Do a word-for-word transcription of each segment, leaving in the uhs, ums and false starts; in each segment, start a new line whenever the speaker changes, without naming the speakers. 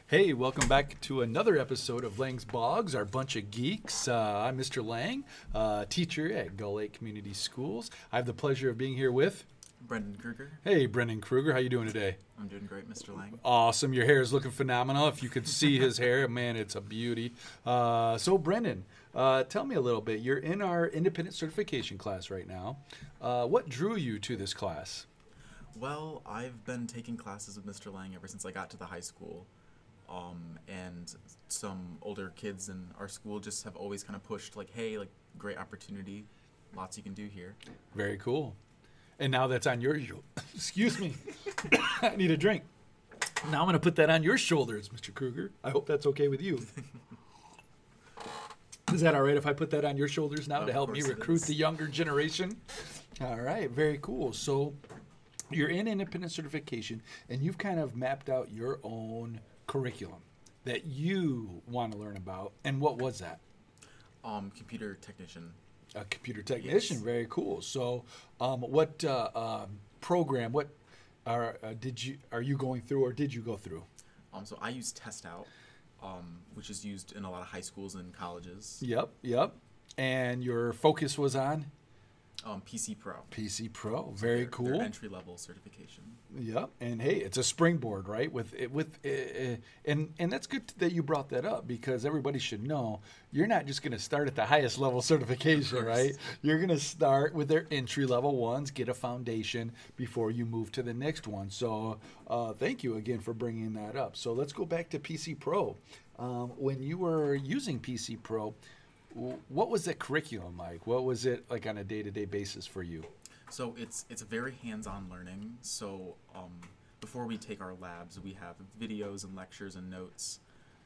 Hey, welcome back to another episode of Lang's Bogs, our bunch of geeks. Uh, I'm Mister Lang, uh, teacher at Gull Lake Community Schools. I have the pleasure of being here with
Brendan Kruger.
Hey, Brendan Kruger. How you doing today?
I'm doing great, Mister Lang.
Awesome. Your hair is looking phenomenal. If you could see his hair, man, it's a beauty. Uh, so, Brendan, uh, tell me a little bit. You're in our independent certification class right now. Uh, what drew you to this class?
Well, I've been taking classes with Mister Lang ever since I got to the high school. Um, and some older kids in our school just have always kind of pushed, like, hey, like, great opportunity, lots you can do here.
Very cool. And now that's on your, excuse me, I need a drink. Now I'm going to put that on your shoulders, Mister Kruger. I hope that's okay with you. Is that all right if I put that on your shoulders now
Of
to help me
course it
recruit
is.
the younger generation? All right, very cool. So you're in independent certification, and you've kind of mapped out your own curriculum that you want to learn about. And what was that?
Um, computer technician.
A computer technician.
Yes.
Very cool. So um, what uh, um, program, what are, uh, did you, are you going through or did you go through?
Um, so I use Test Out, um, which is used in a lot of high schools and colleges.
Yep, yep. And your focus was on?
Um, P C Pro.
P C Pro. Very
Their-
cool.
Their entry-level certification.
Yep, and hey, it's a springboard, right? With it, with uh, and and that's good that you brought that up because everybody should know you're not just going to start at the highest level certification,
Of course.
right? You're going to start with their entry level ones, get a foundation before you move to the next one. So, uh, thank you again for bringing that up. So let's go back to P C Pro. Um, when you were using P C Pro, w- what was the curriculum like? What was it like on a day-to-day basis for you?
So it's it's a very hands-on learning. So um, before we take our labs, we have videos and lectures and notes,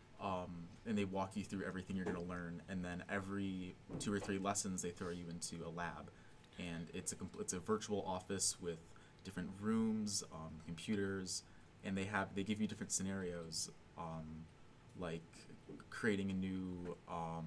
um, and they walk you through everything you're going to learn. And then every two or three lessons, they throw you into a lab, and it's a compl- it's a virtual office with different rooms, um, computers, and they have they give you different scenarios, um, like creating a new um,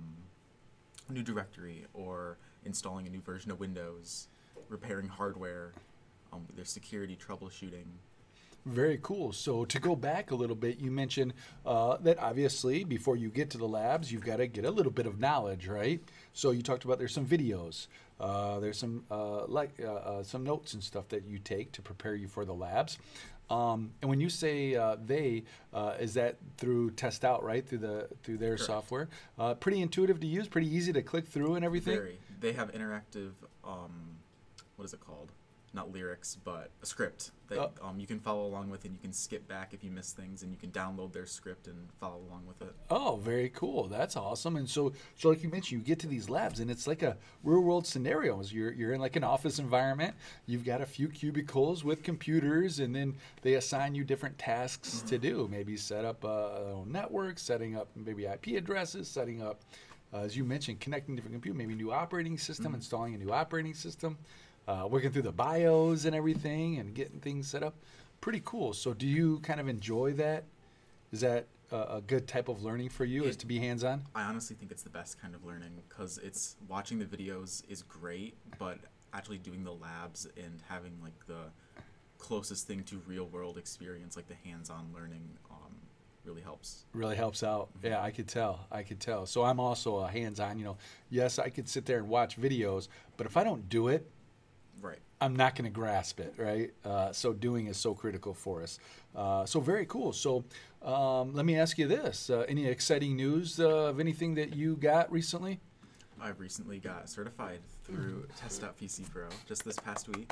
new directory or installing a new version of Windows, repairing hardware, um, their security troubleshooting.
Very cool. So to go back a little bit, you mentioned uh, that obviously before you get to the labs, you've got to get a little bit of knowledge, right? So you talked about there's some videos, uh, there's some uh, like uh, uh, some notes and stuff that you take to prepare you for the labs. Um, and when you say uh, they, uh, is that through Test Out, right? Through the through their
Correct.
software. Uh, pretty intuitive to use, pretty easy to click through and everything.
Very. They have interactive, um, what is it called? Not lyrics, but a script that
Oh.
um, you can follow along with, and you can skip back if you miss things, and you can download their script and follow along with it.
Oh, very cool. That's awesome. And so, so like you mentioned, you get to these labs, and it's like a real world scenarios. You're you're in like an office environment. You've got a few cubicles with computers, and then they assign you different tasks to do. Maybe set up a network, setting up maybe I P addresses, setting up, uh, as you mentioned, connecting different computers, maybe new operating system,
Mhm.
installing a new operating system, uh, working through the BIOS and everything, and getting things set up. Pretty cool. So, do you kind of enjoy that? Is that a, a good type of learning for you? Is
It-
to be hands-on?
I honestly think it's the best kind of learning because it's watching the videos is great, but actually doing the labs and having like the closest thing to real world experience, like the hands-on learning, um, really helps.
Really helps out. Yeah, I could tell. I could tell. So I'm also a hands-on. You know, yes, I could sit there and watch videos, but if I don't do it,
Right.
I'm not going to grasp it, right? Uh, so doing is so critical for us. Uh, so very cool. So um, let me ask you this: uh, any exciting news uh, of anything that you got recently?
I've recently got certified through Test Out P C Pro just this past week.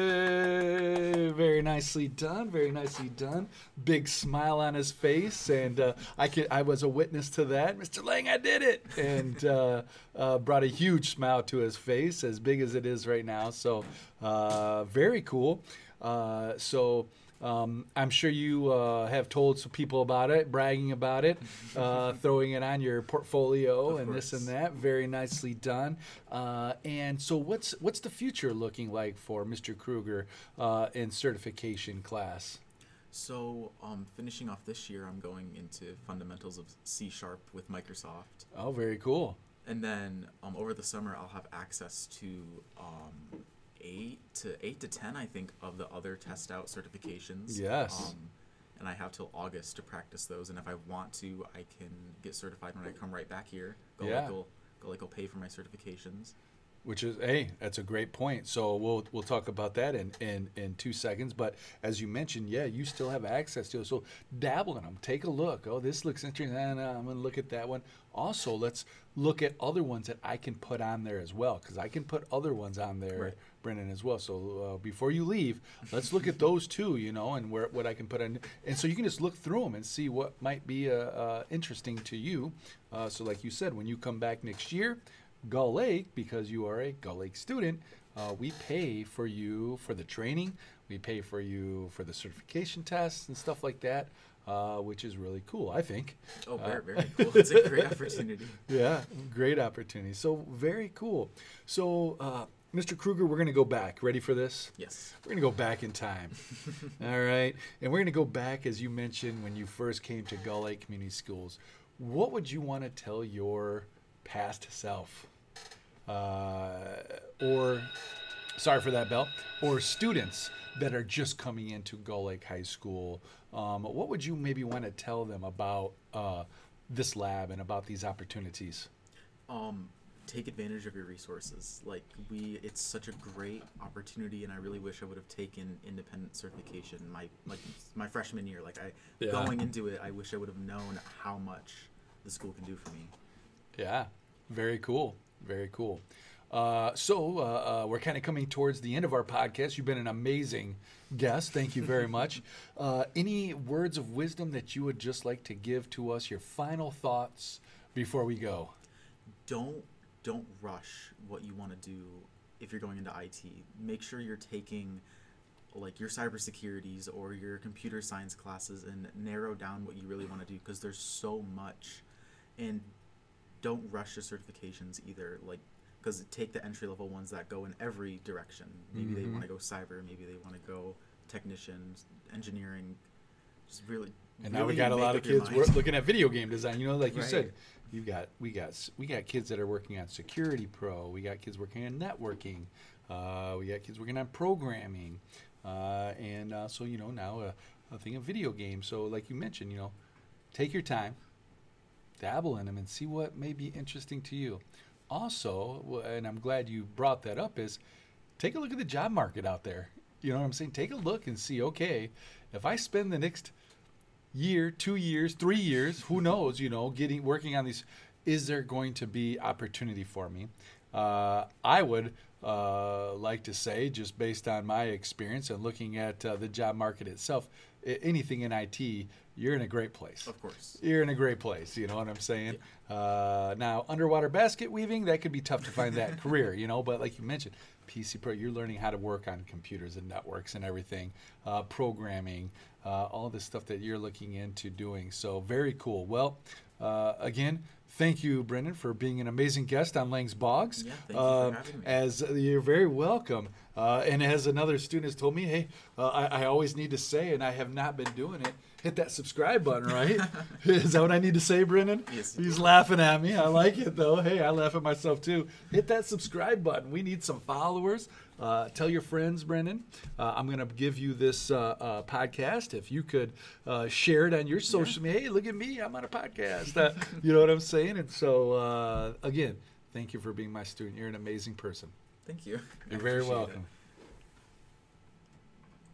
Yay! Very nicely done. Very nicely done. Big smile on his face, and uh, I could. I was a witness to that. Mister Lang, I did it, and uh, uh, brought a huge smile to his face, as big as it is right now. So, uh, very cool. Uh, so. Um, I'm sure you uh, have told some people about it, bragging about it, uh, throwing it on your portfolio
Of
and this and
course.
that. Very nicely done. Uh, and so, what's what's the future looking like for Mister Kruger uh, in certification class?
So, um, finishing off this year, I'm going into fundamentals of C Sharp with Microsoft.
Oh, very cool.
And then um, over the summer, I'll have access to um, eight to eight to ten, I think, of the other Test Out certifications.
Yes.
Um, and I have till August to practice those. And if I want to, I can get certified when I come right back here. Go
Yeah.
like will go like will pay for my certifications.
Which is, hey, that's a great point. So we'll we'll talk about that in, in, in two seconds. But as you mentioned, yeah, you still have access to it. So dabble in them. Take a look. Oh, this looks interesting. And I'm going to look at that one. Also, let's look at other ones that I can put on there as well, because I can put other ones on there,
Right.
Brennan, as well. So uh, before you leave, let's look at those too, you know, and where what I can put on. And so you can just look through them and see what might be uh, uh, interesting to you. Uh, so like you said, when you come back next year, Gull Lake, because you are a Gull Lake student, uh, we pay for you for the training. We pay for you for the certification tests and stuff like that, uh, which is really cool, I think.
Oh,
Uh,
very, very cool. It's a great opportunity.
Yeah, great opportunity. So very cool. So, uh, Mister Kruger, we're going to go back. Ready for this?
Yes.
We're going to go back in time. All right. And we're going to go back, as you mentioned, when you first came to Gull Lake Community Schools. What would you want to tell your past self? Uh, or, sorry for that, Bell, or students that are just coming into Gull Lake High School. Um, what would you maybe want to tell them about uh, this lab and about these opportunities?
Um, take advantage of your resources. Like we, it's such a great opportunity, and I really wish I would have taken independent certification my like my freshman year. Like I,
Yeah.
going into it, I wish I would have known how much the school can do for me.
Yeah, very cool. Very cool. Uh, so uh, uh, we're kind of coming towards the end of our podcast. You've been an amazing guest. Thank you very much. Uh, any words of wisdom that you would just like to give to us? Your final thoughts before we go?
Don't don't rush what you want to do if you're going into I T. Make sure you're taking like your cybersecurities or your computer science classes and narrow down what you really want to do, because there's so much. And don't rush your certifications either, like because take the entry level ones that go in every direction. Maybe
Mm-hmm.
they want to go cyber, maybe they want to go technician, engineering. Just really.
And now we
really
got a
make
lot
up
of
your
kids
mind.
wor- looking at video game design. You know, like you
Right.
said, you got we got s- we got kids that are working on Security Pro. We got kids working on networking. Uh, we got kids working on programming, uh, and uh, so you know now a, a thing of video games. So like you mentioned, you know, take your time, dabble in them, and see what may be interesting to you. Also, w- and I'm glad you brought that up, is take a look at the job market out there. You know what I'm saying? Take a look and see, okay, if I spend the next year, two years, three years, who knows, you know, getting working on these, is there going to be opportunity for me? Uh, I would uh, like to say, just based on my experience and looking at uh, the job market itself, I- anything in I T, you're in a great place.
Of course.
You're in a great place, you know what I'm saying? Uh, now, underwater basket weaving, that could be tough to find that career, you know, but like you mentioned, P C Pro, you're learning how to work on computers and networks and everything, uh, programming, uh, all this stuff that you're looking into doing. So very cool. Well, uh, again, thank you, Brendan, for being an amazing guest on Lang's Bogs.
Yeah, thank you for
Uh,
having me.
As you're very welcome. Uh, and as another student has told me, hey, uh, I, I always need to say, and I have not been doing it, hit that subscribe button, right? Is that what I need to say, Brendan?
Yes, you
He's
do.
laughing at me. I like it, though. Hey, I laugh at myself, too. Hit that subscribe button. We need some followers. Uh, tell your friends, Brendan. Uh, I'm going to give you this uh, uh, podcast. If you could uh, share it on your social media. Hey, look at me. I'm on a podcast. Uh, you know what I'm saying? And so, uh, again, thank you for being my student. You're an amazing person.
Thank you. I
You're very
appreciate it.
welcome.